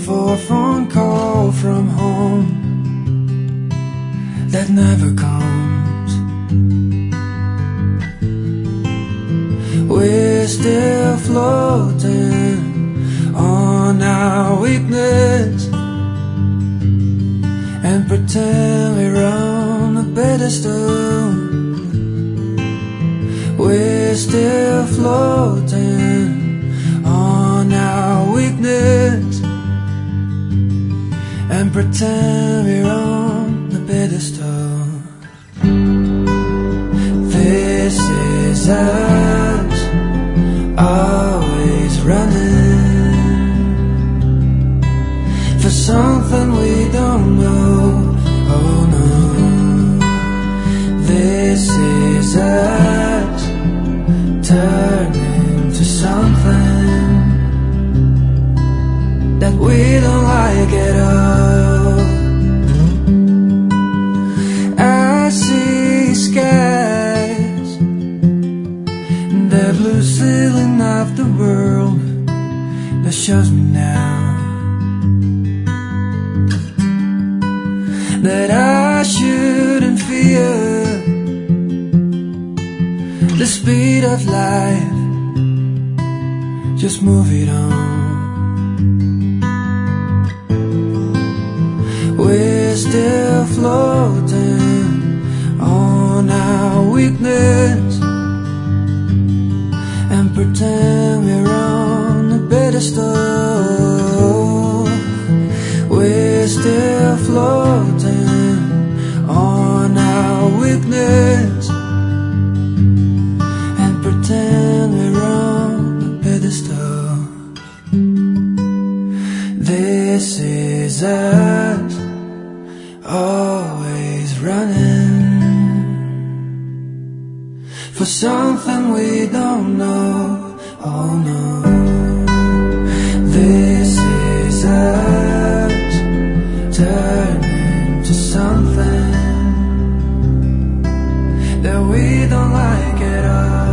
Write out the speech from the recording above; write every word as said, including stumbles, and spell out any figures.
for a phone call from home that never comes. We're still floating on our weakness and pretend we're on a pedestal. We're still floating on our weakness and pretend we're on the pedestal. This is us, always running for something we don't know. Oh no, this is us turning to something that we don't like at all. I see skies, the blue ceiling of the world that shows me now that I shouldn't fear the speed of life. Just move it on. We're still floating on our weakness and pretend we're on a pedestal. We're still floating on our weakness and pretend we're on a pedestal. This is us, always running for something we don't know. Oh no, this is us turning to something that we don't like at all.